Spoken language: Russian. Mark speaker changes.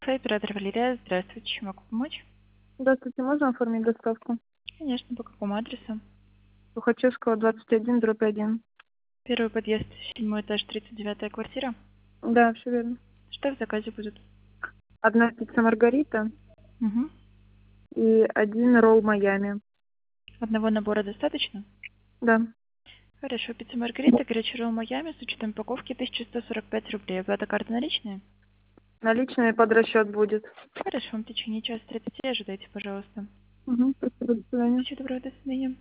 Speaker 1: Оператор Валерия, здравствуйте, чем могу помочь?
Speaker 2: Здравствуйте, можно оформить доставку?
Speaker 1: Конечно, по какому адресу?
Speaker 2: Сухачевского, 21/1.
Speaker 1: Первый подъезд, 7 этаж, 39-я квартира.
Speaker 2: Да, все верно.
Speaker 1: Что в заказе будет?
Speaker 2: Одна пицца Маргарита
Speaker 1: Угу.
Speaker 2: и один ролл Майами.
Speaker 1: Одного набора достаточно?
Speaker 2: Да.
Speaker 1: Хорошо, пицца Маргарита, горячий ролл Майами с учетом упаковки 1145 рублей. Оплата карты наличные?
Speaker 2: Наличные под расчет будет.
Speaker 1: Хорошо, в течение часа 30 ожидайте, пожалуйста.
Speaker 2: Угу, спасибо, до свидания.
Speaker 1: Всего доброго, до свидания.